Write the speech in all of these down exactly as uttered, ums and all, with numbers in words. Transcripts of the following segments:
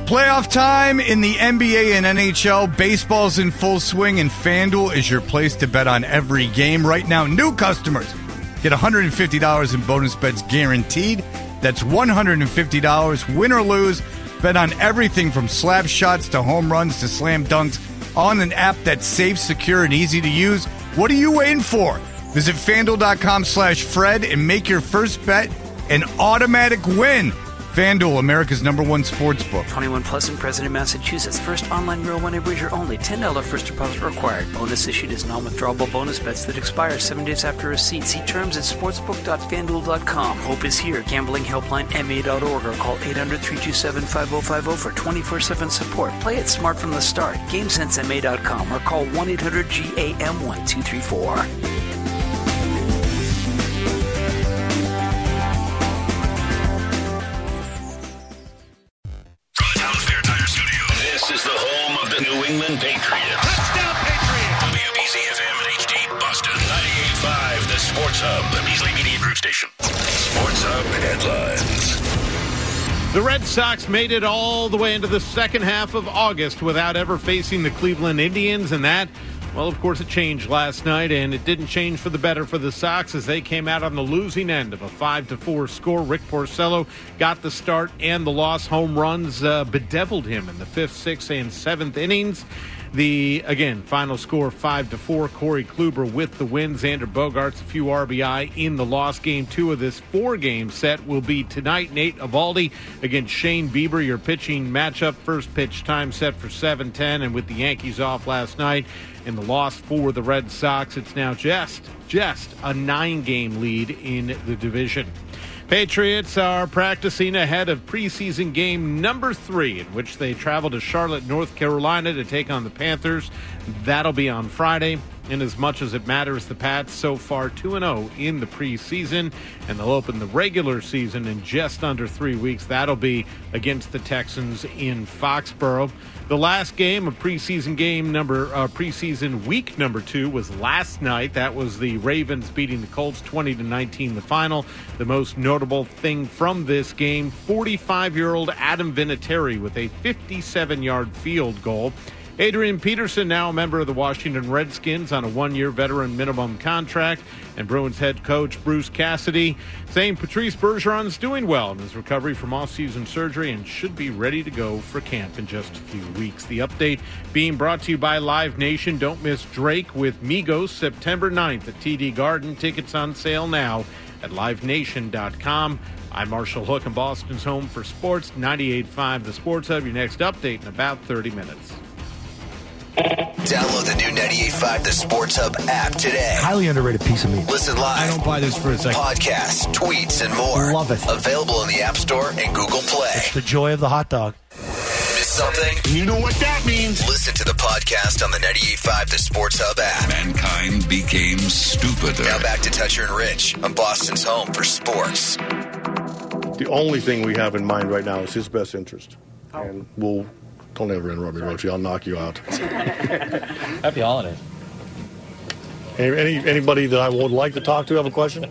Playoff time in the N B A and N H L. Baseball's in full swing, and FanDuel is your place to bet on every game. Right now, new customers get one hundred fifty dollars in bonus bets guaranteed. That's one hundred fifty dollars, win or lose. Bet on everything from slap shots to home runs to slam dunks on an app that's safe, secure, and easy to use. What are you waiting for? Visit FanDuel.com slash Fred and make your first bet an automatic win. FanDuel, America's number one sports book. twenty-one plus in President, Massachusetts. First online real money wager only. ten dollars first deposit required. Bonus issued as non-withdrawable bonus bets that expire seven days after receipt. See terms at sportsbook dot fan duel dot com. Hope is here. Gambling helpline M A dot org or call eight hundred, three two seven, five oh five oh for twenty-four seven support. Play it smart from the start. game sense M A dot com or call one eight hundred G A M one two three four. Is the home of the New England Patriots. Touchdown, Patriots! W B Z F M and H D Boston. ninety-eight point five, the Sports Hub. The Beasley Media Group Station. Sports Hub headlines. The Red Sox made it all the way into the second half of August without ever facing the Cleveland Indians, and that, well, of course, it changed last night, and it didn't change for the better for the Sox as they came out on the losing end of a five to four score. Rick Porcello got the start, and the loss. Home runs uh, bedeviled him in the fifth, sixth, and seventh innings. The, again, final score five to four. Corey Kluber with the win. Xander Bogaerts, a few R B I in the loss. Game two of this four-game set will be tonight. Nate Eovaldi against Shane Bieber, your pitching matchup. First pitch time set for seven ten, and with the Yankees off last night and the loss for the Red Sox, it's now just, just a nine-game lead in the division. Patriots are practicing ahead of preseason game number three, in which they travel to Charlotte, North Carolina to take on the Panthers. That'll be on Friday. And as much as it matters, the Pats so far two and oh in the preseason, and they'll open the regular season in just under three weeks. That'll be against the Texans in Foxborough. The last game of preseason game number uh, preseason week number two was last night. That was the Ravens beating the Colts twenty to nineteen, the final. The most notable thing from this game, forty-five-year-old Adam Vinatieri with a fifty-seven-yard field goal. Adrian Peterson, now a member of the Washington Redskins on a one-year veteran minimum contract. And Bruins head coach Bruce Cassidy saying Patrice Bergeron's doing well in his recovery from off-season surgery and should be ready to go for camp in just a few weeks. The update being brought to you by Live Nation. Don't miss Drake with Migos September ninth at T D Garden. Tickets on sale now at live nation dot com. I'm Marshall Hook in Boston's home for sports, ninety-eight point five The Sports Hub. Your next update in about thirty minutes. Download the new ninety-eight point five The Sports Hub app today. Highly underrated piece of meat. Listen live. I don't buy this for a second. Podcasts, tweets, and more. Love it. Available in the App Store and Google Play. It's the joy of the hot dog. Miss something? You know what that means. Listen to the podcast on the ninety-eight point five The Sports Hub app. Mankind became stupider. Now back to Toucher and Rich on Boston's home for sports. The only thing we have in mind right now is his best interest. Oh. And we'll... Don't ever interrupt me, Rochi. I'll knock you out. Happy holidays. Any, any anybody that I would like to talk to have a question?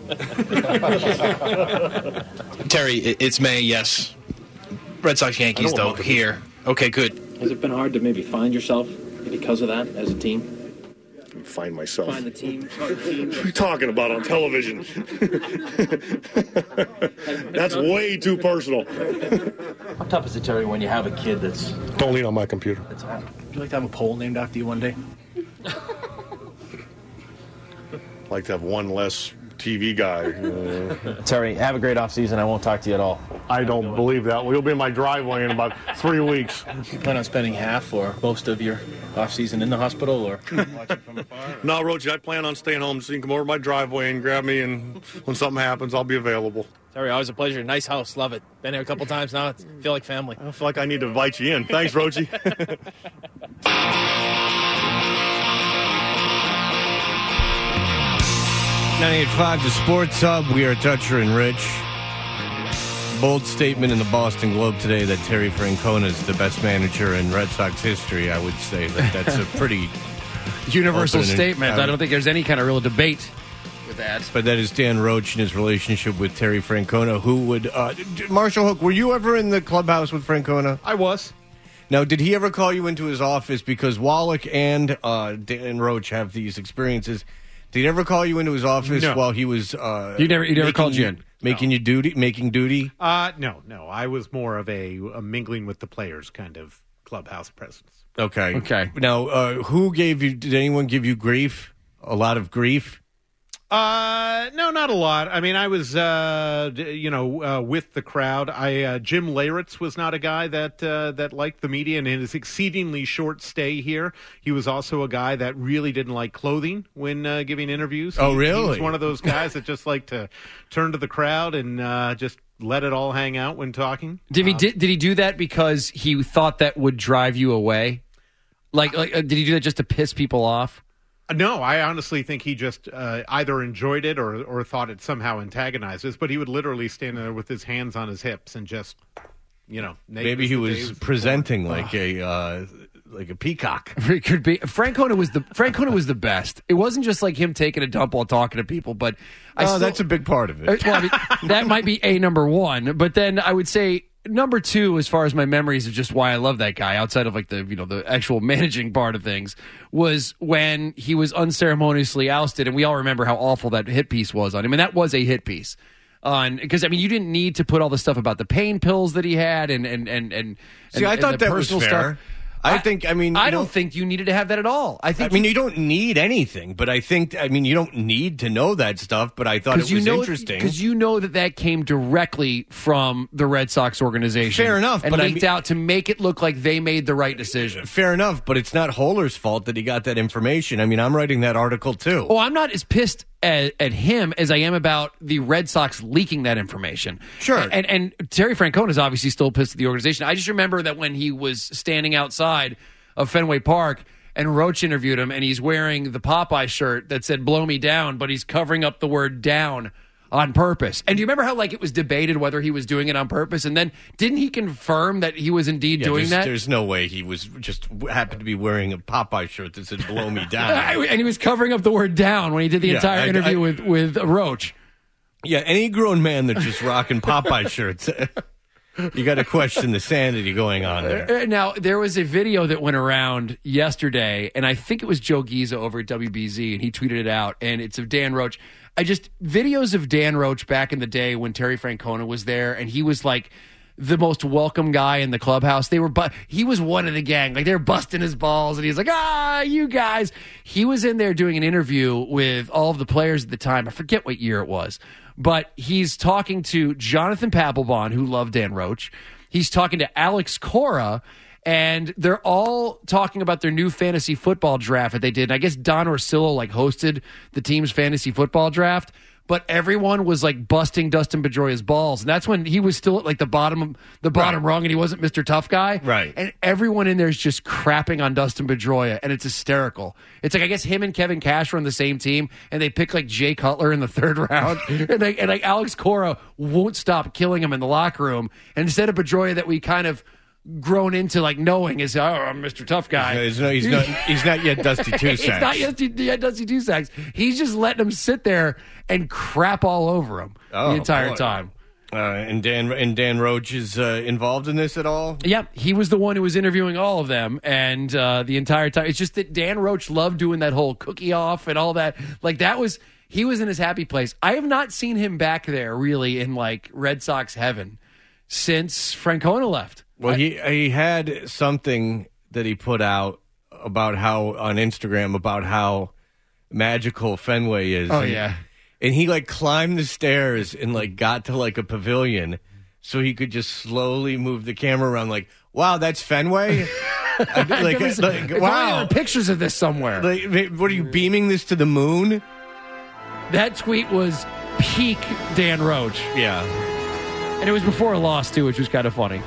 Terry, it's May, yes. Red Sox, Yankees, though, here. Okay, good. Has it been hard to maybe find yourself because of that as a team? Find myself. Find the team. Find the team. What are you talking about on television? That's way too personal. How tough is it, Terry, when you have a kid that's... Don't lean on my computer. That's hard. Would you like to have a poll named after you one day? I'd like to have one less T V guy. Uh, Terry, have a great offseason. I won't talk to you at all. I don't believe that. We'll be in my driveway in about three weeks. You plan on spending half or most of your offseason in the hospital or watching from afar? No, Rochi, I plan on staying home so you can come over my driveway and grab me, and when something happens, I'll be available. Terry, always a pleasure. Nice house. Love it. Been here a couple times now. I feel like family. I feel like I need to invite you in. Thanks, Rochi. ninety-eight point five The Sports Hub. We are Toucher and Rich. Bold statement in the Boston Globe today that Terry Francona is the best manager in Red Sox history. I would say that that's a pretty universal statement. And, I don't think there's any kind of real debate with that. But that is Dan Roach and his relationship with Terry Francona, who would... Uh, Marshall Hook, were you ever in the clubhouse with Francona? I was. Now, did he ever call you into his office? Because Wallach and uh, Dan Roach have these experiences. Did he ever call you into his office No. while he was? Uh, He never- he never making called you in? making No. you duty, making duty. Uh, no, no. I was more of a, a mingling with the players kind of clubhouse presence. Okay. Okay. Now, uh, who gave you? Did anyone give you grief? A lot of grief. Uh, no, not a lot. I mean, I was, uh, d- you know, uh, with the crowd. I uh, Jim Leyritz was not a guy that uh, that liked the media, and in his exceedingly short stay here, he was also a guy that really didn't like clothing when uh, giving interviews. Oh, He- really? He was one of those guys that just liked to turn to the crowd and uh, just let it all hang out when talking. Did he did, did he do that because he thought that would drive you away? Like, like uh, did he do that just to piss people off? No, I honestly think he just uh, either enjoyed it or, or thought it somehow antagonized us. But he would literally stand there with his hands on his hips and just, you know, Maybe he was presenting like a uh, like a peacock. It could be. Francona was the Francona was the best. It wasn't just like him taking a dump while talking to people, but I Oh, still, that's a big part of it. Uh, well, I mean, that might be a number one, but then I would say number two, as far as my memories of just why I love that guy, outside of like the you know the actual managing part of things, was when he was unceremoniously ousted, and we all remember how awful that hit piece was on him, and that was a hit piece. On because I mean you didn't need to put all the stuff about the pain pills that he had and and and and See, and, I and thought the that was personal fair. stuff. I think. I mean, I you don't know, think you needed to have that at all. I think I mean, you don't need anything, but I think. I mean, you don't need to know that stuff. But I thought it was you know, interesting because you know that that came directly from the Red Sox organization. Fair enough, and but I leaked mean- out to make it look like they made the right decision. Fair enough, but it's not Holler's fault that he got that information. I mean, I'm writing that article too. Oh, I'm not as pissed at, at him as I am about the Red Sox leaking that information. Sure. And and Terry Francona is obviously still pissed at the organization. I just remember that when he was standing outside of Fenway Park and Roach interviewed him, and he's wearing the Popeye shirt that said "Blow me down," but he's covering up the word "down" on purpose. And do you remember how like it was debated whether he was doing it on purpose? And then didn't he confirm that he was indeed Yeah, doing there's, that? There's no way he was just happened to be wearing a Popeye shirt that said "Blow me down." and he was covering up the word "down" when he did the Yeah, entire I- interview I- with with Roach. Yeah, any grown man that's just rocking Popeye shirts, you got to question the sanity going on there. Uh, Now, there was a video that went around yesterday, and I think it was Joe Giza over at W B Z, and he tweeted it out, and it's of Dan Roach. I just, videos of Dan Roach back in the day when Terry Francona was there, and he was like the most welcome guy in the clubhouse. They were, but he was one of the gang. Like, they were busting his balls, and he's like, ah, you guys. He was in there doing an interview with all of the players at the time. I forget what year it was. But he's talking to Jonathan Papelbon, who loved Dan Roach. He's talking to Alex Cora, and they're all talking about their new fantasy football draft that they did. And I guess Don Orsillo like hosted the team's fantasy football draft, but everyone was like busting Dustin Pedroia's balls, and that's when he was still at like the bottom, the bottom Right. rung, and he wasn't Mister Tough Guy. Right. And everyone in there is just crapping on Dustin Pedroia, and it's hysterical. It's like I guess him and Kevin Cash were on the same team, and they pick like Jay Cutler in the third round, and, they, and like Alex Cora won't stop killing him in the locker room. And instead of Pedroia that we kind of grown into like knowing is, oh, I'm Mister Tough Guy. He's, no, he's not. He's not yet Dusty Two He's Sacks. not yet, yet Dusty Two Sacks. He's just letting him sit there and crap all over him Oh, the entire boy. time. Uh, and Dan and Dan Roach is uh, involved in this at all? Yep, he was the one who was interviewing all of them, and uh, the entire time. It's just that Dan Roach loved doing that whole cookie off and all that. Like that was he was in his happy place. I have not seen him back there really in like Red Sox heaven since Francona left. Well, he he had something that he put out about how on Instagram about how magical Fenway is. Oh and, yeah. and he like climbed the stairs and like got to like a pavilion so he could just slowly move the camera around. Like, wow, that's Fenway. I mean, like, There was- like, if only there wow. were pictures of this somewhere. Like, what are you beaming this to the moon? That tweet was peak Dan Roach, Yeah. and it was before a loss too, which was kind of funny.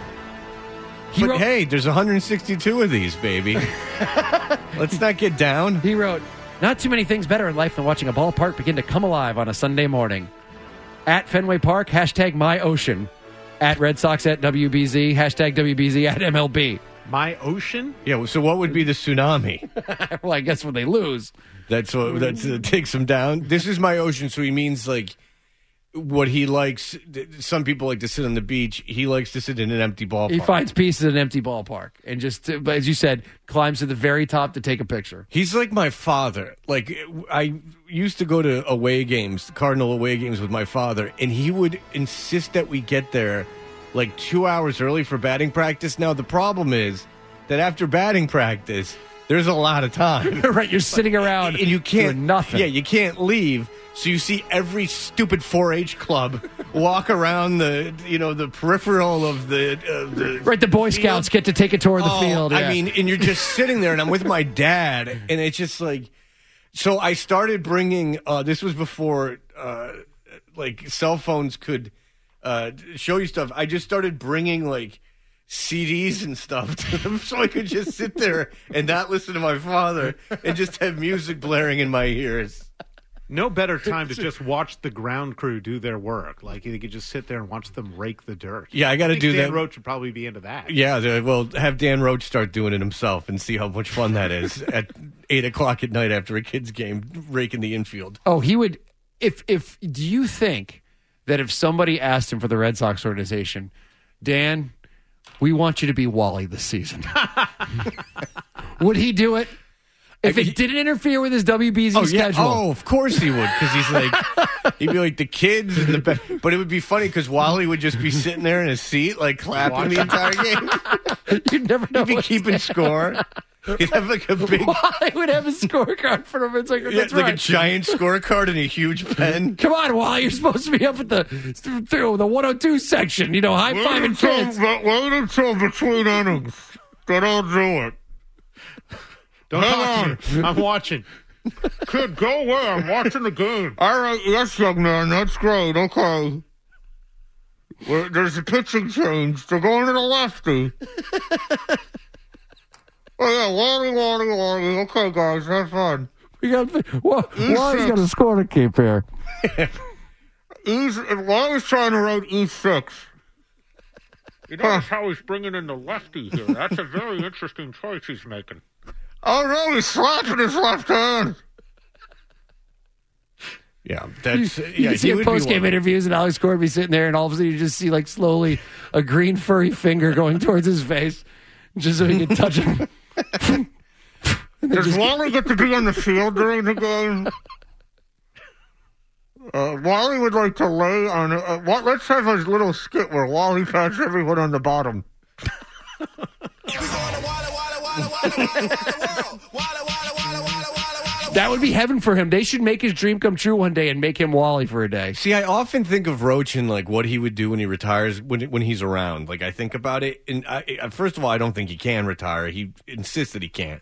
He But wrote, hey, there's one hundred sixty-two of these, baby. Let's not get down. He wrote, not too many things better in life than watching a ballpark begin to come alive on a Sunday morning. At Fenway Park, hashtag my ocean. At Red Sox at W B Z, hashtag W B Z at M L B. My ocean? Yeah, so what would be the tsunami? Well, I guess when they lose. That's what that's, uh, takes them down. This is my ocean, so he means like what he likes. Some people like to sit on the beach. He likes to sit in an empty ballpark. He finds peace in an empty ballpark and just, but as you said, climbs to the very top to take a picture. He's like my father. Like, I used to go to away games, Cardinal away games with my father, and he would insist that we get there like two hours early for batting practice. Now, the problem is that after batting practice, there's a lot of time. Right, you're sitting around and you can't doing nothing. Yeah, you can't leave. So you see every stupid four H club walk around the, you know, the peripheral of the, uh, the right. The Boy field. Scouts get to take a tour of the oh, field. Yeah. I mean, and you're just sitting there, and I'm with my dad, and it's just like. So I started bringing. Uh, this was before, uh, like cell phones could uh, show you stuff. I just started bringing like C Ds and stuff to them, so I could just sit there and not listen to my father, and just have music blaring in my ears. No better time to just watch the ground crew do their work. Like, you could just sit there and watch them rake the dirt. Yeah, I got to do Dan that. Roach would probably be into that. Yeah, well, have Dan Roach start doing it himself and see how much fun that is at eight o'clock at night after a kid's game, raking the infield. Oh, he would. If if do you think that if somebody asked him for the Red Sox organization, Dan, we want you to be Wally this season, would he do it? If it didn't interfere with his W B Z oh, yeah. schedule. Oh, of course he would, because he's like, he'd be like the kids and the be- but it would be funny because Wally would just be sitting there in his seat, like clapping the entire game. You'd never know. He'd be keeping score. He'd have like a big. Wally would have a scorecard for him. It's like, yeah, that's like right. a giant scorecard and a huge pen. Come on, Wally, you're supposed to be up at the through the one oh two section. You know, high fiving kids. Wait until between innings. Then I'll do it. Don't talk to me. I'm watching. Kid, go away. I'm watching the game. All right. Yes, young man. That's great. Okay. Well, there's a pitching change. They're going to the lefty. Oh, yeah. Wally, Wally, Wally. Okay, guys. Have fun. We got, well, Wally's got a score to keep here. E's, Wally's trying to write E six. You notice how he's bringing in the lefty here. That's a very interesting choice he's making. Oh, no, he's slapping his left hand. Yeah, that's You, yeah. you can see he in would post be game one. interviews, and Alex Corby sitting there, and all of a sudden you just see like slowly a green furry finger going towards his face, just so he can touch him. Does just- Wally get to be on the field during the game? Uh, Wally would like to lay on. Uh, what, let's have a little skit where Wally pats everyone on the bottom. That would be heaven for him. They should make his dream come true one day and make him Wally for a day. See, I often think of Roach and like what he would do when he retires, when when he's around. Like I think about it, and I, first of all, I don't think he can retire. He insists that he can't.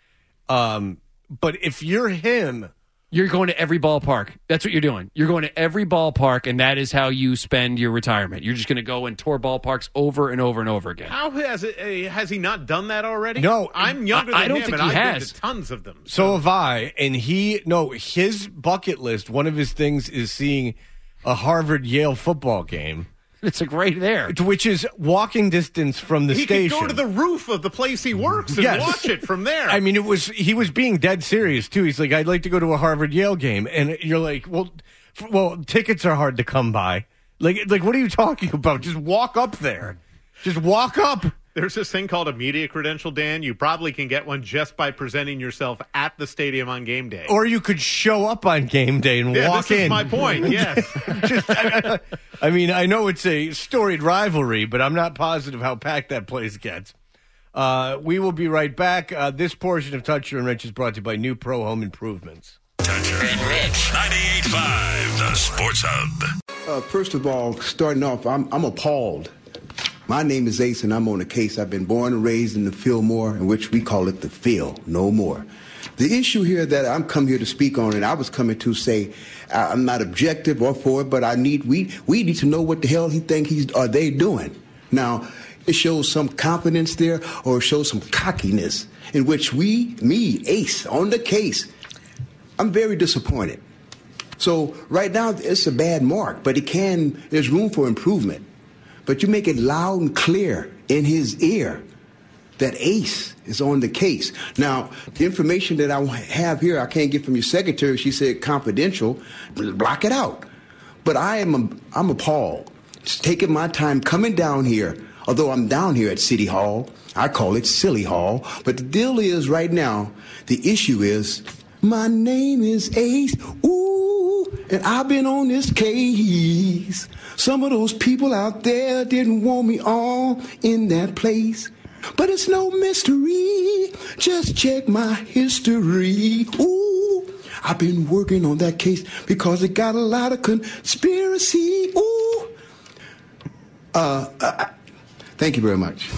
Um, but if you're him, you're going to every ballpark. That's what you're doing. You're going to every ballpark, and that is how you spend your retirement. You're just going to go and tour ballparks over and over and over again. How has it? Uh, has he not done that already? No, I'm younger I, than I don't him, think and he I've has. been to tons of them. So have I. And he, no, his bucket list, one of his things is seeing a Harvard-Yale football game. It's like right there. Which is walking distance from the he station. He could go to the roof of the place he works and yes. watch it from there. I mean, it was he was being dead serious, too. He's like, I'd like to go to a Harvard-Yale game. And you're like, well, f- well, tickets are hard to come by. Like, like, what are you talking about? Just walk up there. Just walk up. There's this thing called a media credential, Dan. You probably can get one just by presenting yourself at the stadium on game day. Or you could show up on game day and yeah, walk this in. is my point, yes. Just, I, I mean, I know it's a storied rivalry, but I'm not positive how packed that place gets. Uh, we will be right back. Uh, this portion of Toucher and Rich is brought to you by New Pro Home Improvements. Toucher and Rich. ninety-eight point five, the Sports Hub. Uh, first of all, starting off, I'm, I'm appalled. My name is Ace, and I'm on the case. I've been born and raised in the Fillmore, in which we call it the Phil, no more. The issue here that I'm come here to speak on, and I was coming to say, I'm not objective or for it, but I need we we need to know what the hell he think he's are they doing. Now, it shows some confidence there, or it shows some cockiness, in which we, me, Ace, on the case, I'm very disappointed. So right now, it's a bad mark, but it can. There's room for improvement. But you make it loud and clear in his ear that Ace is on the case. Now, the information that I have here, I can't get from your secretary. She said confidential. Block it out. But I am a, I'm appalled. Just taking my time coming down here, although I'm down here at City Hall. I call it Silly Hall. But the deal is right now, the issue is, my name is Ace. Ooh, and I've been on this case. Some of those people out there didn't want me all in that place. But it's no mystery. Just check my history. Ooh, I've been working on that case because it got a lot of conspiracy. Ooh. Uh, uh thank you very much.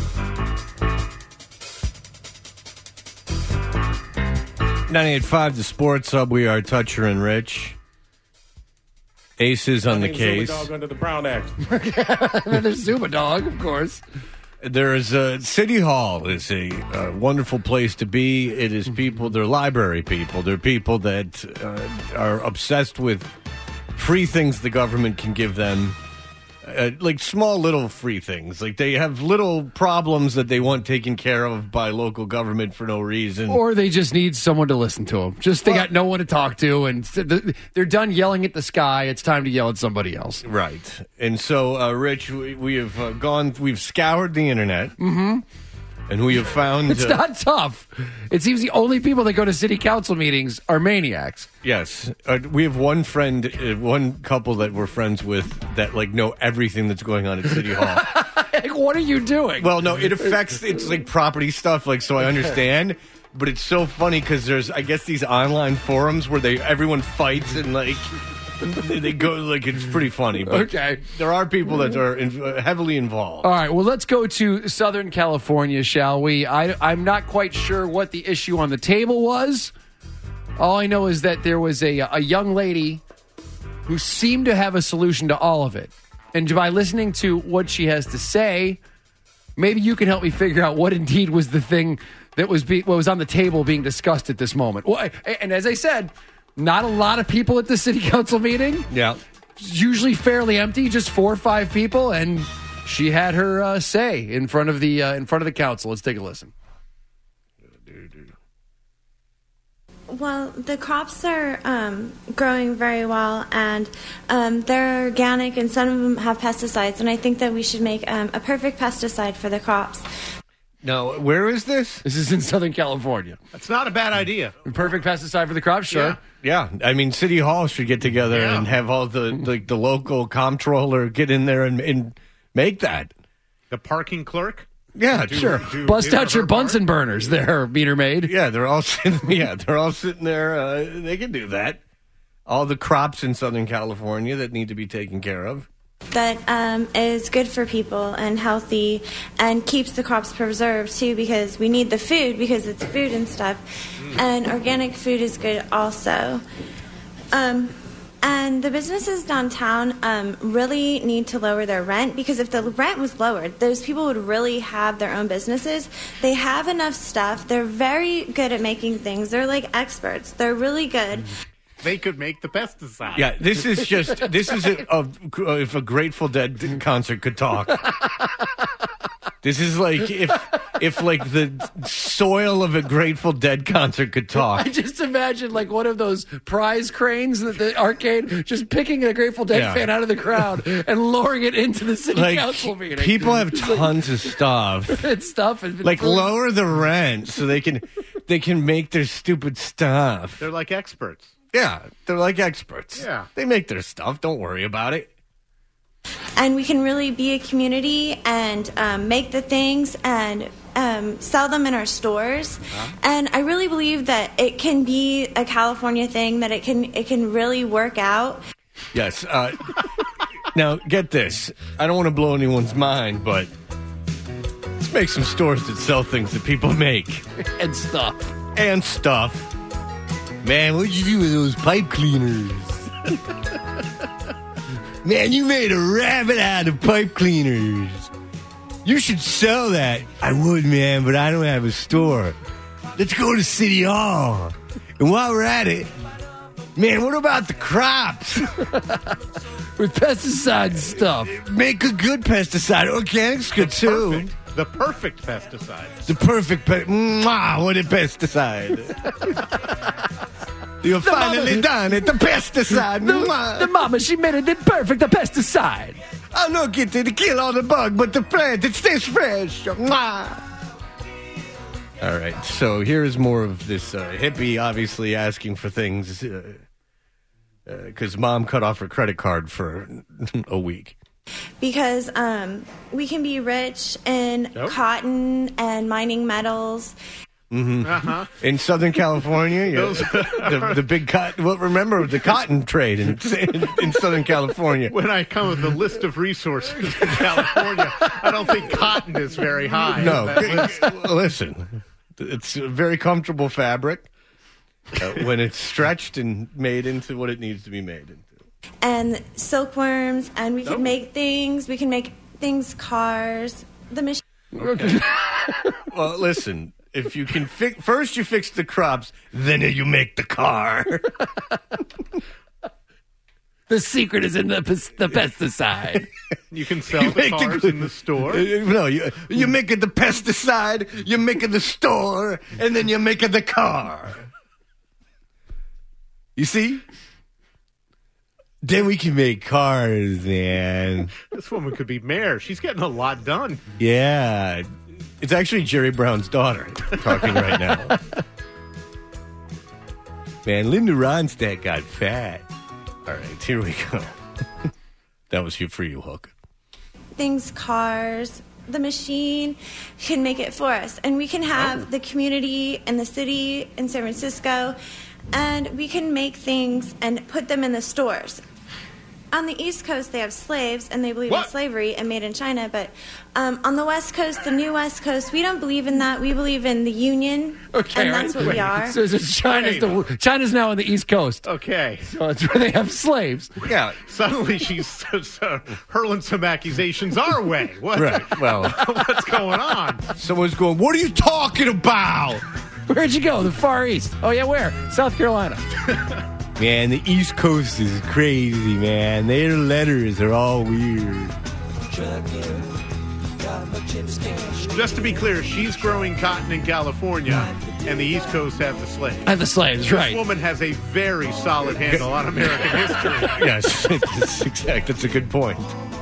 ninety-eight point five, the Sports Hub. We are Toucher and Rich. Aces on the case. Dog under the Brown Act. There's Zuma Dog, of course. There's a City Hall is a, a wonderful place to be. It is people, they're library people. They're people that uh, are obsessed with free things the government can give them. Uh, like small little free things. Like they have little problems that they want taken care of by local government for no reason. Or they just need someone to listen to them. Just they well, got no one to talk to, and they're done yelling at the sky. It's time to yell at somebody else. Right. And so, uh, Rich, we, we have uh, gone, we've scoured the internet. Mm-hmm. And we have found... It's uh, not tough. It seems the only people that go to city council meetings are maniacs. Yes. Uh, we have one friend, uh, one couple that we're friends with that, like, know everything that's going on at City Hall. Like, what are you doing? Well, no, it affects, it's like property stuff, like, so I understand. But it's so funny because there's, I guess, these online forums where they everyone fights and, like... They go like it's pretty funny, but okay. There are people that are in, uh, heavily involved. All right, well, let's go to Southern California, shall we? I, I'm not quite sure what the issue on the table was. All I know is that there was a, a young lady who seemed to have a solution to all of it. And by listening to what she has to say, maybe you can help me figure out what indeed was the thing that was be, what was on the table being discussed at this moment. Well, and as I said, not a lot of people at the city council meeting. Yeah. Usually fairly empty, just four or five people, and she had her uh, say in front of the uh, in front of the council. Let's take a listen. Well, the crops are um, growing very well, and um, they're organic, and some of them have pesticides, and I think that we should make um, a perfect pesticide for the crops. No, where is this? This is in Southern California. That's not a bad idea. Perfect pesticide for the crops, sure. Yeah, yeah. I mean, City Hall should get together yeah. and have all the like the local comptroller get in there and, and make that. The parking clerk? Yeah, do, sure. Do, Bust out your Bunsen burners there, meter maid. Yeah, they're all sitting, yeah, they're all sitting there. Uh, they can do that. All the crops in Southern California that need to be taken care of. That um, is good for people and healthy and keeps the crops preserved, too, because we need the food because it's food and stuff. Mm. And organic food is good also. Um, and the businesses downtown um, really need to lower their rent because if the rent was lowered, those people would really have their own businesses. They have enough stuff. They're very good at making things. They're like experts. They're really good. They could make the pesticide. Yeah, this is just, this is a, a, if a Grateful Dead concert could talk. This is like if, if like the soil of a Grateful Dead concert could talk. I just imagine like one of those prize cranes at the arcade just picking a Grateful Dead yeah. fan out of the crowd and lowering it into the city like, council meeting. People have tons of stuff. It's stuff. And like food. Lower the rent so they can, they can make their stupid stuff. They're like experts. Yeah, they're like experts. Yeah. They make their stuff. Don't worry about it. And we can really be a community and um, make the things and um, sell them in our stores. Uh-huh. And I really believe that it can be a California thing, that it can it can really work out. Yes. Uh, now, get this. I don't want to blow anyone's mind, but let's make some stores that sell things that people make. And stuff. And stuff. Man, what'd you do with those pipe cleaners? Man, you made a rabbit out of pipe cleaners. You should sell that. I would, man, but I don't have a store. Let's go to City Hall. And while we're at it, man, what about the crops? With pesticide stuff. Make a good pesticide. Organic's good, too. Perfect. The perfect pesticide. The perfect pe- Mwah, what a pesticide. You're The finally mama- done it. The pesticide. The, the mama, she made it perfect. The pesticide. I'm not getting to kill all the bug, but the plant, it stays fresh. Mwah. All right, so here is more of this uh, hippie obviously asking for things because uh, uh, mom cut off her credit card for a week. Because um, we can be rich in Nope. cotton and mining metals. Mm-hmm. Uh-huh. In Southern California, yeah, Those- the, the big cotton. Well, remember the cotton trade in, in, in Southern California. When I come with the list of resources in California, I don't think cotton is very high. No, on that list. listen, it's a very comfortable fabric uh, when it's stretched and made into what it needs to be made into. And silkworms, and we can Oh. make things. We can make things, cars. The machine. Okay. Well, listen. If you can fix first, you fix the crops, then you make the car. The secret is in the pes- the pesticide. You can sell You the make the cars good- in the store. Uh, No, you you make it the pesticide, you make it the store, and then you make it the car. You see? Then we can make cars, man. This woman could be mayor. She's getting a lot done. Yeah. It's actually Jerry Brown's daughter talking right now. Man, Linda Ronstadt got fat. All right, here we go. That was you for you, Hook. Things, cars. The machine can make it for us. And we can have Oh. the community and the city in San Francisco, and we can make things and put them in the stores. On the East Coast, they have slaves, and they believe What? in slavery and made in China. But um, on the West Coast, the new West Coast, we don't believe in that. We believe in the union, Okay, and that's right. what we are. So, so China's the China's now on the East Coast. Okay. So it's where they have slaves. Yeah. Suddenly she's uh, hurling some accusations our way. What? Right, well. What's going on? Someone's going, what are you talking about? Where'd you go? The Far East. Oh, yeah, where? South Carolina. Man, the East Coast is crazy, man. Their letters are all weird. Just to be clear, she's growing cotton in California, and the East Coast have the slaves. And the slaves, This right. woman has a very solid handle on American history. Yes, that's exact. That's a good point.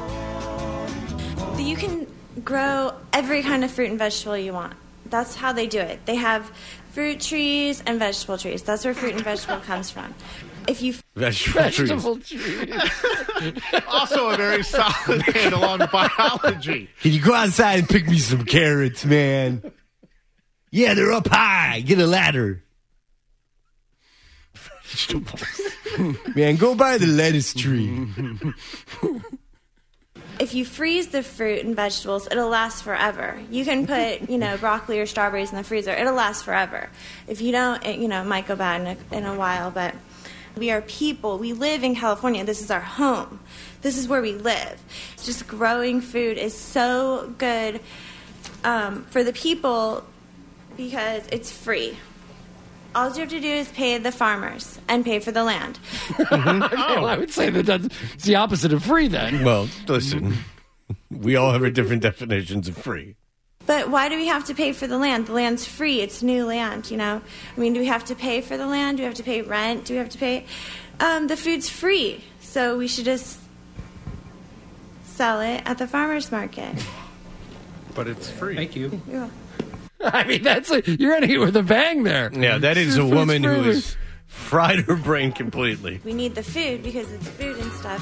You can grow every kind of fruit and vegetable you want. That's how they do it. They have fruit trees and vegetable trees. That's where fruit and vegetable comes from. If you Vegetable, Vegetable trees. trees. Also a very solid handle on biology. Can you go outside and pick me some carrots, man? Yeah, they're up high. Get a ladder. Man, go by the lettuce tree. if you freeze the fruit and vegetables, it'll last forever. You can put, you know, broccoli or strawberries in the freezer. It'll last forever. If you don't, it, you know, it might go bad in a, in a while, but we are people. We live in California. This is our home. This is where we live. Just growing food is so good um, for the people because it's free. All you have to do is pay the farmers and pay for the land. Mm-hmm. Oh, I would say that that's it's the opposite of free then. Well, listen, we all have our different definitions of free. But why do we have to pay for the land? The land's free. It's new land, you know. I mean, do we have to pay for the land? Do we have to pay rent? Do we have to pay? Um, the food's free, so we should just sell it at the farmer's market. But it's free. Thank you. You're welcome. I mean, that's a, you're going to hit with a bang there. Yeah, that is a Food's woman who free. has fried her brain completely. We need the food because it's food and stuff.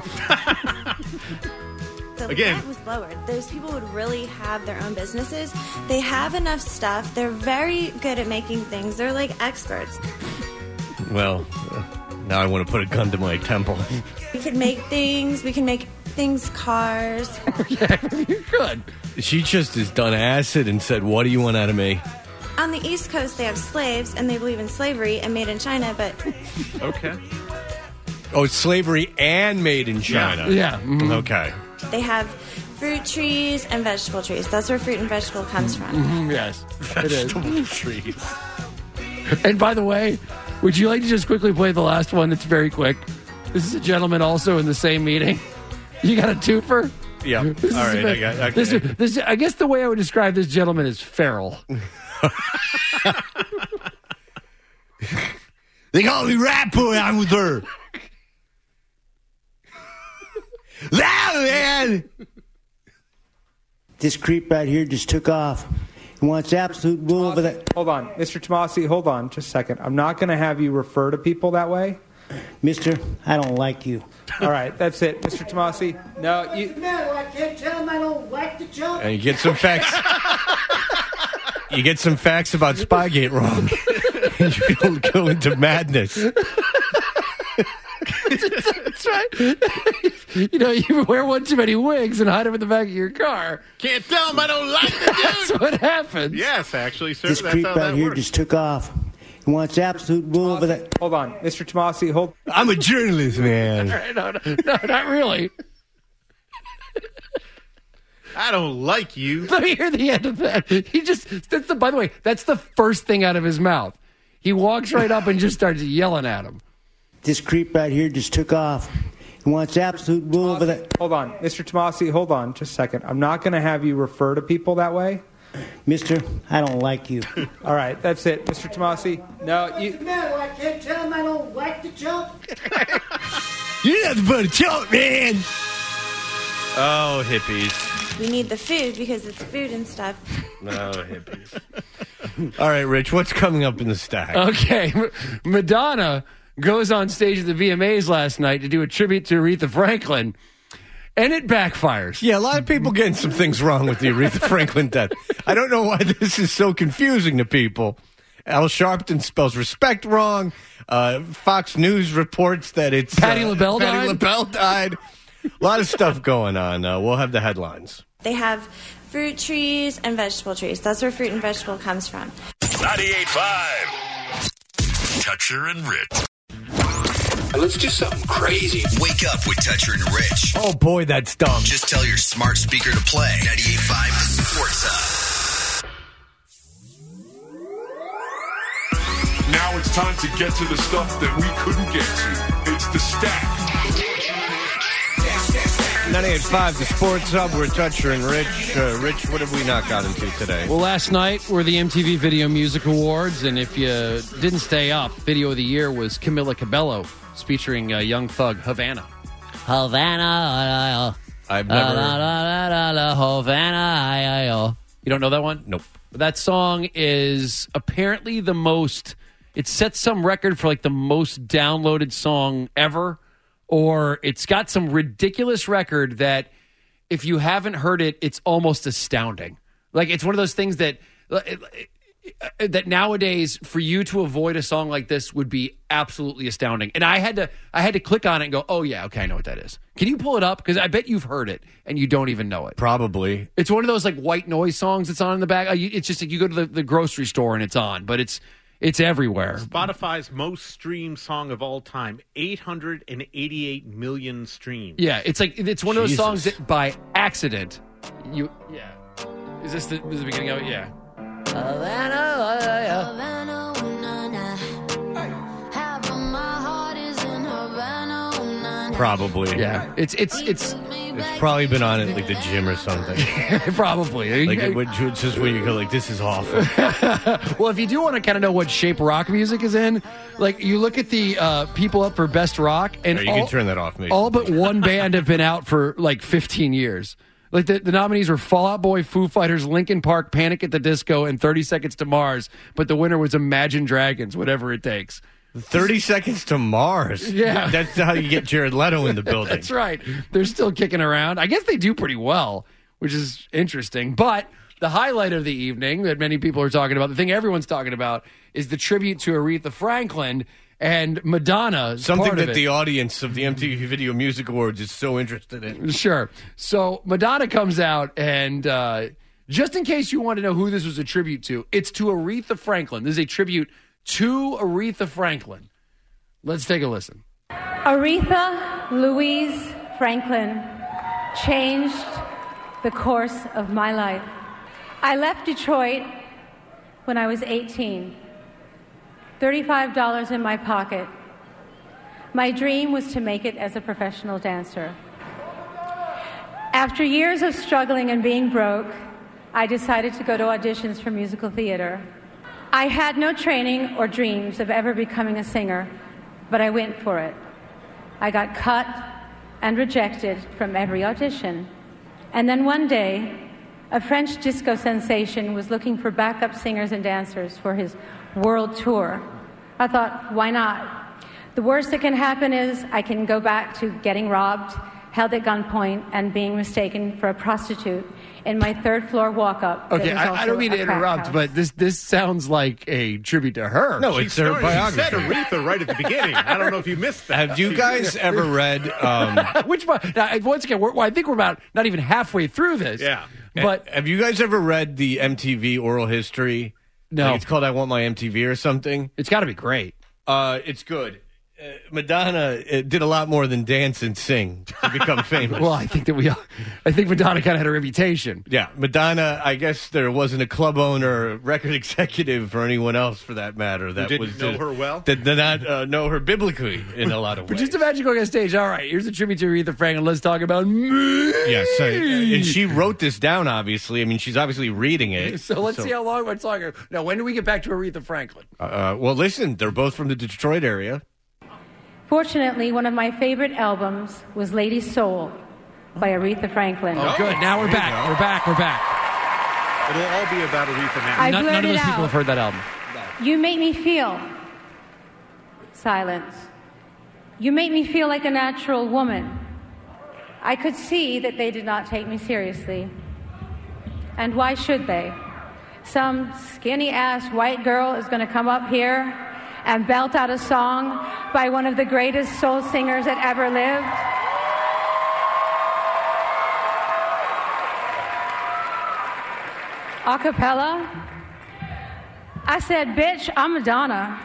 The Again. rent was lowered. Those people would really have their own businesses. They have enough stuff. They're very good at making things. They're like experts. Well, uh, now I want to put a gun to my temple. We can make things. We can make things, cars. Yeah, you could. She just has done acid and said, what do you want out of me? On the East Coast, they have slaves, and they believe in slavery and made in China, but Okay. Oh, it's slavery and made in China. Yeah. mhm. Okay. they have fruit trees and vegetable trees. That's where fruit and vegetable comes from. Mhm, yes, it is. Vegetable trees. And by the way, would you like to just quickly play the last one that's very quick? This is a gentleman also in the same meeting. You got a twofer? Yeah. All This is right. a I bit- got. Okay. This, is- this, I guess the way I would describe this gentleman is feral. They call me Rat Boy. I'm with her. Loud, man. This creep right here just took off. He wants absolute rule over that. Hold on. Mister Tomasi, hold on just a second. I'm not going to have you refer to people that way. Mister, I don't like you. All right, that's it. Mister Tomasi, no, you... What's the matter? I can't tell him I don't like the jump. And you get some facts. You get some facts about Spygate wrong. And you don't go into madness. That's right. You know, you wear one too many wigs and hide them in the back of your car. Can't tell him I don't like the dude. That's what happens. Yes, actually, sir. This That's creep how right that here works. just took off. He wants absolute rule over that. Hold on. Mister Tomasi, hold... I'm a journalist, man. No, no, no, not really. I don't like you. Let me hear the end of that. He just, that's the, by the way, that's the first thing out of his mouth. He walks right up and just starts yelling at him. This creep right here just took off. He wants absolute rule over that. Hold on. Mister Tomasi, hold on just a second. I'm not going to have you refer to people that way. Mister, I don't like you. All right, that's it. Mister Tomasi, no, you... What's the matter? I can't tell him I don't like the jump. You're nothing but a chump, man. Oh, hippies. We need the food because it's food and stuff. No, hippies. All right, Rich, what's coming up in the stack? Okay, Madonna goes on stage at the V M As last night to do a tribute to Aretha Franklin, and it backfires. Yeah, a lot of people getting some things wrong with the Aretha Franklin death. I don't know why this is so confusing to people. Al Sharpton spells respect wrong. Uh, Fox News reports that it's... Patti uh, LaBelle Patti died? LaBelle died. A lot of stuff going on. Uh, we'll have the headlines. They have fruit trees and vegetable trees. That's where fruit and vegetable comes from. ninety-eight point five. Toucher and Rich. Let's do something crazy. Wake up with Toucher and Rich. Oh, boy, that's dumb. Just tell your smart speaker to play ninety-eight point five The Sports Hub. Now it's time to get to the stuff that we couldn't get to. It's the stack. ninety-eight point five The Sports Hub. We're Toucher and Rich. Uh, Rich, what have we not got into today? Well, last night were the M T V Video Music Awards, and if you didn't stay up, Video of the Year was Camila Cabello, featuring uh, Young Thug, Havana. Havana. I've never... Havana. You don't know that one? Nope. That song is apparently the most... It sets some record for like the most downloaded song ever, or it's got some ridiculous record that if you haven't heard it, it's almost astounding. Like, it's one of those things that that nowadays for you to avoid a song like this would be absolutely astounding. And I had to I had to click on it and go, oh yeah, okay, I know what that is. Can you pull it up? Because I bet you've heard it and you don't even know it. Probably. It's one of those like white noise songs that's on in the back. It's just like you go to the, the grocery store and it's on, but it's It's everywhere. Spotify's most streamed song of all time, eight hundred eighty-eight million streams. Yeah, it's like it's one of those Jesus. songs that by accident you yeah. Is this the, this is the beginning of it? Yeah. Probably. Yeah. It's it's it's It's probably been on at like the gym or something. Probably. Like it would, it's just when you go like, this is awful. Well, if you do want to kind of know what shape rock music is in, like you look at the uh, people up for best rock, and Yeah, you all, can turn that off, Mason. all but one band have been out for like fifteen years. Like the, the nominees were Fall Out Boy, Foo Fighters, Linkin Park, Panic at the Disco, and thirty Seconds to Mars. But the winner was Imagine Dragons, whatever it takes. thirty Seconds to Mars. Yeah. That's how you get Jared Leto in the building. That's right. They're still kicking around. I guess they do pretty well, which is interesting. But the highlight of the evening that many people are talking about, the thing everyone's talking about, is the tribute to Aretha Franklin and Madonna. Something that the audience of the M T V Video Music Awards is so interested in. Sure. So Madonna comes out, and uh, just in case you want to know who this was a tribute to, it's to Aretha Franklin. This is a tribute to Aretha Franklin. Let's take a listen. Aretha Louise Franklin changed the course of my life. I left Detroit when I was eighteen. thirty-five dollars in my pocket. My dream was to make it as a professional dancer. After years of struggling and being broke, I decided to go to auditions for musical theater. I had no training or dreams of ever becoming a singer, but I went for it. I got cut and rejected from every audition. And then one day, a French disco sensation was looking for backup singers and dancers for his world tour. I thought, why not? The worst that can happen is I can go back to getting robbed, held at gunpoint, and being mistaken for a prostitute in my third floor walk-up. that Okay, was I, I also don't mean to a crack interrupt, house. but this this sounds like a tribute to her. No, She it's their started- biography. She said Aretha right at the beginning. I don't know if you missed that. Have you guys ever read? Um, Which one? Now, once again, we're, well, I think we're about not even halfway through this. Yeah. But have you guys ever read the M T V oral history? No. Like it's called "I Want My M T V" or something. It's got to be great. Uh, it's good. Uh, Madonna uh, did a lot more than dance and sing to become famous. Well, I think that we, I think Madonna kind of had a reputation. Yeah, Madonna, I guess there wasn't a club owner, record executive, or anyone else for that matter that didn't was know uh, her well? That did not uh, know her biblically in a lot of But ways. just imagine going on stage. All right, here's a tribute to Aretha Franklin. Let's talk about me. Yes, uh, and she wrote this down, obviously. I mean, she's obviously reading it. So let's see how long we're talking. Now, when do we get back to Aretha Franklin? Uh, well, listen, they're both from the Detroit area. Fortunately, one of my favorite albums was Lady Soul by Aretha Franklin. Oh, good. Now we're back. We're back. We're back. It'll all be about Aretha now. I None, none of blurted those people out. have heard that album. You make me feel. Silence. You make me feel like a natural woman. I could see that they did not take me seriously. And why should they? Some skinny-ass white girl is going to come up here and belt out a song by one of the greatest soul singers that ever lived? A cappella? I said, bitch, I'm Madonna.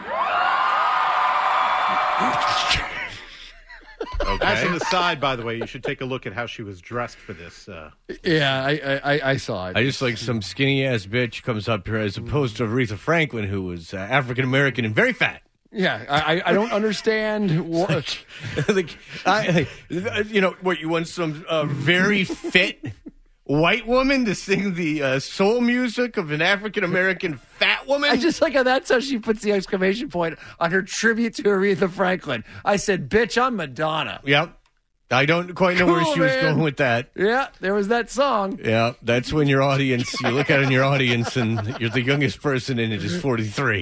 Okay. As an aside, by the way, you should take a look at how she was dressed for this. Uh, Yeah, I, I, I saw it. I just like some skinny ass bitch comes up here as opposed to Aretha Franklin, who was uh, African American and very fat. Yeah, I, I don't understand what. like, I, you know, what you want some uh, very fit white woman to sing the uh, soul music of an African American fat woman? I just like how that's how she puts the exclamation point on her tribute to Aretha Franklin. I said, bitch, I'm Madonna. Yep. I don't quite know where Cool, she was man. going with that. Yeah, there was that song. Yeah, that's when your audience, you look out in your audience and you're the youngest person in it is forty-three.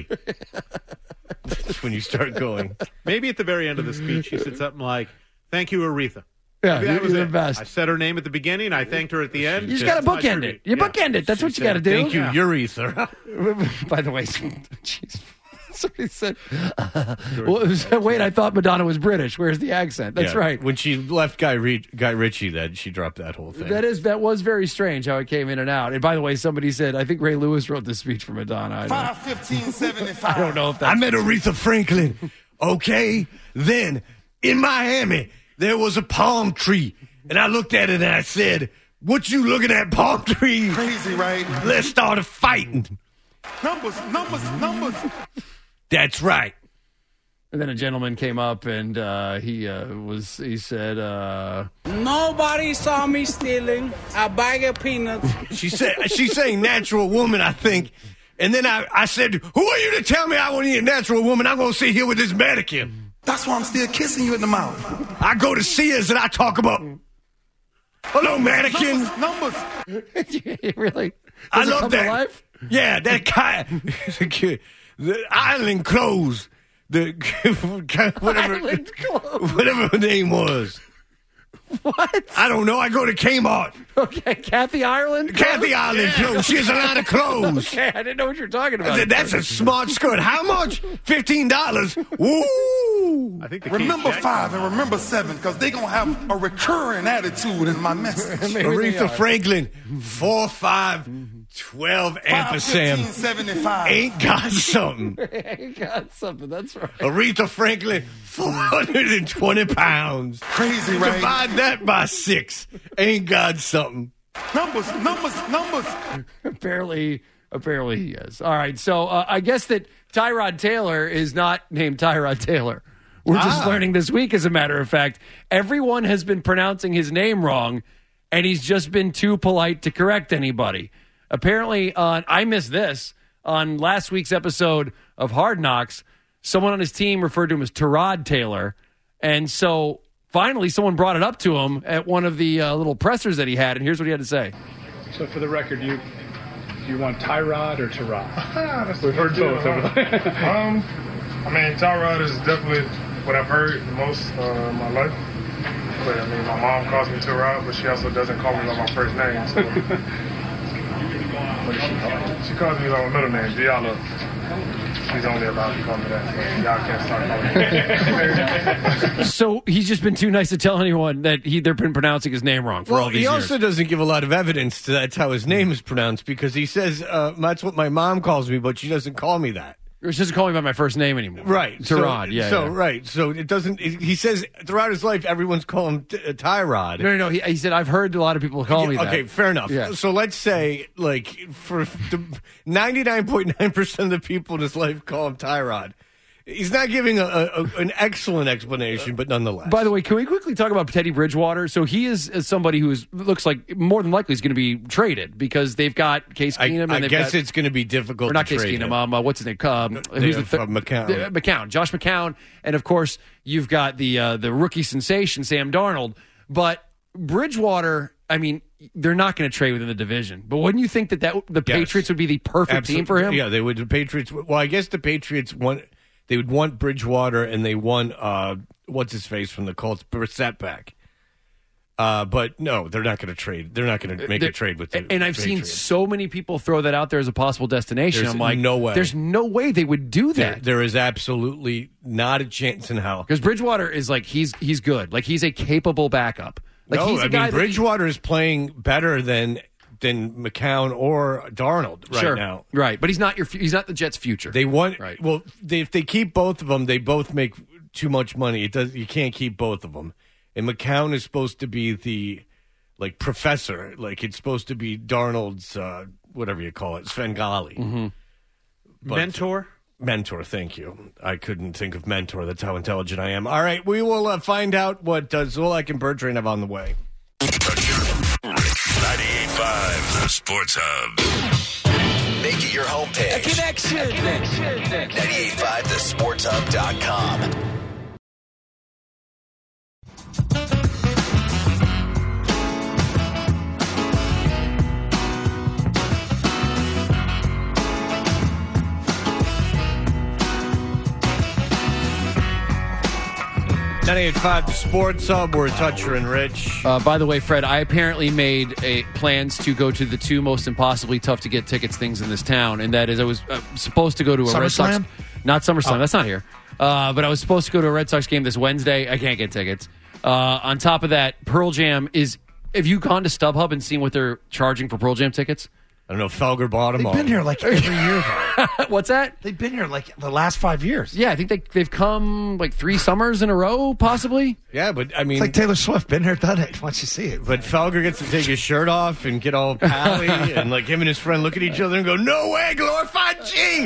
That's when you start going. maybe at the very end of the speech, she said something like, "Thank you, Aretha." Yeah, Maybe that you're was the it. best. I said her name at the beginning. I thanked her at the end. You just That's got to my bookend tribute. it. You Yeah. bookend it. That's She what you said, got to do. Thank you, Yeah. Urethra. By the way, jeez. Somebody said, uh, well, wait, I thought Madonna was British. Where's the accent? That's Yeah, right. When she left Guy, Re- Guy Ritchie, then she dropped that whole thing. That is that was very strange how it came in and out. And by the way, somebody said, I think Ray Lewis wrote this speech for Madonna. I don't, five fifteen seventy-five. I don't know if that's I met Aretha Franklin. Okay, then in Miami there was a palm tree, and I looked at it and I said, "What you looking at, palm tree? Crazy, right? Let's start a fighting." Numbers, numbers, numbers. That's right. And then a gentleman came up and uh, he uh, was he said, uh, Nobody saw me stealing a bag of peanuts. She said she's saying natural woman, I think. And then I, I said, "Who are you to tell me I want to eat a natural woman? I'm going to sit here with this mannequin." That's why I'm still kissing you in the mouth. I go to Sears and I talk about, "Hello, mannequin." Numbers, numbers. really? I Does it love come to that. life? Yeah, that kind. The island clothes. The whatever, Island clothes. whatever her name was. What? I don't know. I go to Kmart. Okay, Kathy Ireland? Kathy Island clothes. She has a lot of clothes. Okay, I didn't know what you were talking I about. said, "That's a smart skirt. How much? Fifteen dollars. Woo!" I think the Remember Kate five and remember seven, because they're going to have a recurring attitude in my message. Aretha Franklin, four, five, twelve ampersand. fifteen seventy-five. Ain't got something. Ain't got something. That's right. Aretha Franklin, four hundred twenty pounds. Crazy, right? Divide that by six. Ain't got something. Numbers, numbers, numbers. Apparently, apparently he is. All right, so uh, I guess that Tyrod Taylor is not named Tyrod Taylor. We're just Ah. learning this week, as a matter of fact. Everyone has been pronouncing his name wrong, and he's just been too polite to correct anybody. Apparently, on I missed this on last week's episode of Hard Knocks, someone on his team referred to him as Tyrod Taylor. And so finally someone brought it up to him at one of the uh, little pressers that he had, and here's what he had to say. So for the record, you you want Tyrod or Tyrod? That's We've heard both. um, I mean, Tyrod is definitely what I've heard the most uh, in my life. But I mean, my mom calls me Tyrod, but she also doesn't call me by my first name. So. What does she call me? She calls me by my middle name, Diallo. She's only allowed to call me that, so y'all can't start calling me. So he's just been too nice to tell anyone that he they're been pronouncing his name wrong for well, all these he years. also doesn't give a lot of evidence to that's how his name is pronounced because he says uh, that's what my mom calls me, but she doesn't call me that. She doesn't call me by my first name anymore. Right. Tyrod, so, yeah. So, yeah. right. So it doesn't, he says throughout his life, everyone's calling him t- uh, Tyrod. No, no, no. He, he said, I've heard a lot of people call me yeah, that. Okay, fair enough. Yeah. So let's say, like, for ninety-nine point nine percent of the people in his life call him Tyrod. He's not giving a, a, an excellent explanation, but nonetheless. By the way, can we quickly talk about Teddy Bridgewater? So he is, is somebody who is, looks like more than likely is going to be traded because they've got Case Keenum. I, and I they've guess got, it's going to be difficult or not to Case trade Keenum. him. Um, uh, what's his name? Um, who's the third? Uh, McCown. Uh, McCown. Josh McCown. And, of course, you've got the uh, the rookie sensation, Sam Darnold. But Bridgewater, I mean, they're not going to trade within the division. But wouldn't you think that, that the Yes. Patriots would be the perfect Absolutely. team for him? Yeah, they would. The Patriots. Well, I guess the Patriots want. They would want Bridgewater, and they want uh, what's his face from the Colts, Brissett back. Uh, but no, they're not going to trade. They're not going to make They're- a trade with the And I've seen Patriots. so many people throw that out there as a possible destination. There's I'm like, no way. There's no way they would do There, that. there is absolutely not a chance in hell. Because Bridgewater is like he's he's good. Like he's a capable backup. Like no, he's a I guy mean that- Bridgewater is playing better than than McCown or Darnold right sure, now. Right, but he's not your fu- he's not the Jets' future. They want Right. well, they, if they keep both of them, they both make too much money. It does. You can't keep both of them. And McCown is supposed to be the like professor. Like it's supposed to be Darnold's uh, whatever you call it, Svengali. Mm-hmm. But- Mentor? Mentor, thank you. I couldn't think of mentor. That's how intelligent I am. All right, we will uh, find out what uh, Zolak and Bertrand have on the way. ninety-eight point five, the Sports Hub. Make it your homepage. A connection. ninety-eight point five the sports hub dot com. ninety-eight point five The Sports Hub. We're Toucher and Rich. Uh, by the way, Fred, I apparently made a, plans to go to the two most impossibly tough to get tickets things in this town, and that is I was uh, supposed to go to a Red Sox. SummerSlam? Not SummerSlam. Oh. That's not here. Uh, but I was supposed to go to a Red Sox game this Wednesday. I can't get tickets. Uh, on top of that, Pearl Jam is. Have you gone to StubHub and seen what they're charging for Pearl Jam tickets? I don't know. Felger bought them They've all. been here like every year. Though. What's that? They've been here like the last five years. Yeah, I think they, they've come like three summers in a row, possibly. Yeah, but I mean, It's like Taylor Swift. Been here, done it. Once you see it. But Felger gets to take his shirt off and get all pally, and like him and his friend look at each other and go, "No way, glorified G!"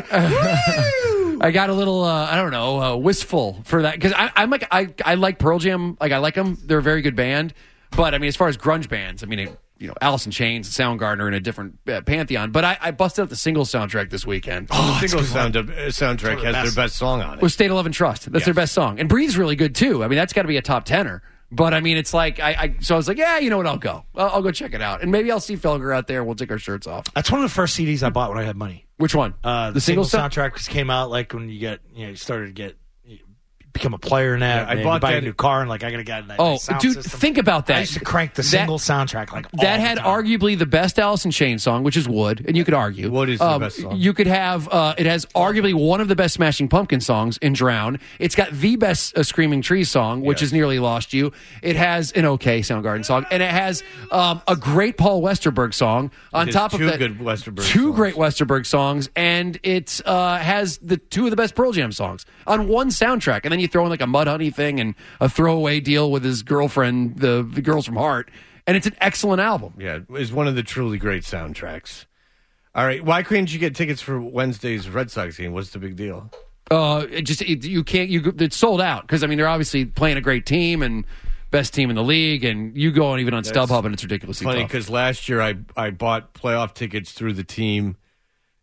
Woo! I got a little, uh, I don't know, uh, wistful for that because I'm like, I, I like Pearl Jam, like I like them. They're a very good band, but I mean, as far as grunge bands, I mean, it, you know, Alice in Chains, Soundgarden are in a different uh, pantheon. But I, I busted out the single soundtrack this weekend. Oh, the single sound uh, soundtrack has best. their best song on it. With State of Love and Trust, that's Yes. their best song, and Breathe's really good too. I mean, that's got to be a top tenner. But I mean, it's like I, I. So I was like, yeah, you know what? I'll go. I'll, I'll go check it out, and maybe I'll see Felger out there. and We'll take our shirts off. That's one of the first C Ds I bought when I had money. Which one? Uh, the, The single single, sound- soundtrack came out like when you get, you know, you started to get, you become a player in that. Yeah, I and bought you buy that- a new car and like I gotta get that. Oh, nice sound dude, system. think about that. I used to crank the That- single soundtrack like all That the had time. arguably the best Alice in Chains song, which is Wood, and you could argue. Wood is the best song. You could have, uh, it has arguably one of the best Smashing Pumpkins songs in Drown. It's got the best uh, Screaming Trees song, which Yes. is Nearly Lost You. It has an okay Soundgarden song, and it has um, a great Paul Westerberg song. On has top two of that, good Westerberg two songs. great Westerberg songs, and it uh, has the two of the best Pearl Jam songs on one soundtrack. And then you throw in like a Mudhoney thing and a throwaway deal with his girlfriend, the, the Girls from Heart, and it's an excellent album. Yeah, it's one of the truly great soundtracks. All right, why couldn't you get tickets for Wednesday's Red Sox game? What's the big deal? Uh, it just it, you can't you it's sold out because I mean they're obviously playing a great team and best team in the league, and you go on even on That's StubHub and it's ridiculously Funny tough. because last year I I bought playoff tickets through the team,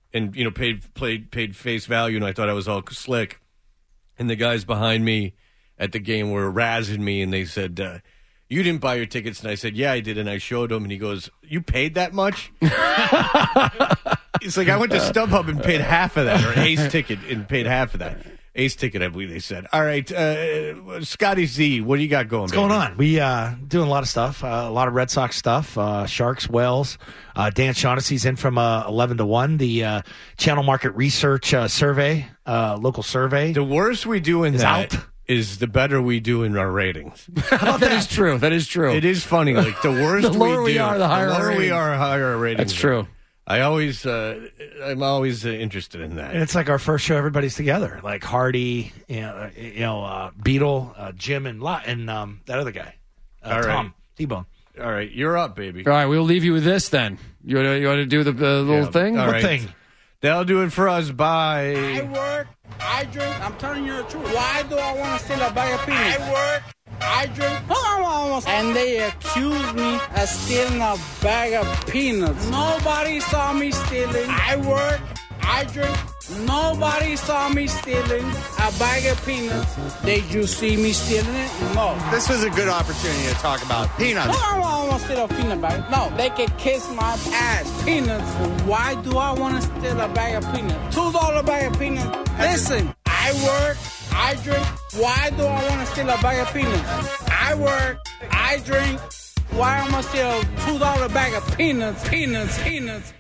and you know paid played paid face value, and I thought I was all slick. And the guys behind me at the game were razzing me, and they said, uh, "You didn't buy your tickets." And I said, "Yeah, I did." And I showed him, and he goes, "You paid that much?" It's like I went to StubHub and paid half of that, or Ace Ticket and paid half of that. Ace Ticket, I believe they said. All right, uh, Scotty Z, what do you got going? What's baby? going on? We uh doing a lot of stuff, uh, a lot of Red Sox stuff, uh, Sharks, Whales. Uh, Dan Shaughnessy's in from uh, eleven to one, the uh, Channel Market Research uh, survey, uh, local survey. The worse we do in is that out. is the better we do in our ratings. that is true. That is true. It is funny. Like the worse the lower we, we do, are, the higher the our lower we ratings. are, higher our ratings. That's true. I always, uh, I'm always uh, interested in that. And it's like our first show, everybody's together. Like Hardy, you know, you know uh, Beetle, uh, Jim, and Lot, and um, that other guy, uh, All right. Tom, T-Bone. All right, you're up, baby. All right, we'll leave you with this then. You want to you want to do the uh, little Yeah. thing? All what right. thing? That'll do it for us. Bye. I work, I drink. I'm telling you the truth. Why do I want to steal a bag of peanuts? I work, I drink, and they accuse me of stealing a bag of peanuts. Nobody saw me stealing. I work, I drink. Nobody saw me stealing a bag of peanuts. Did you see me stealing it? No. This was a good opportunity to talk about peanuts. No, I don't want to steal a peanut bag. No, they can kiss my ass. Peanuts. Why do I want to steal a bag of peanuts? Two dollar bag of peanuts. Listen, I work, I drink. Why do I want to steal a bag of peanuts? I work, I drink. Why am I steal a two dollar bag of peanuts? Peanuts, peanuts.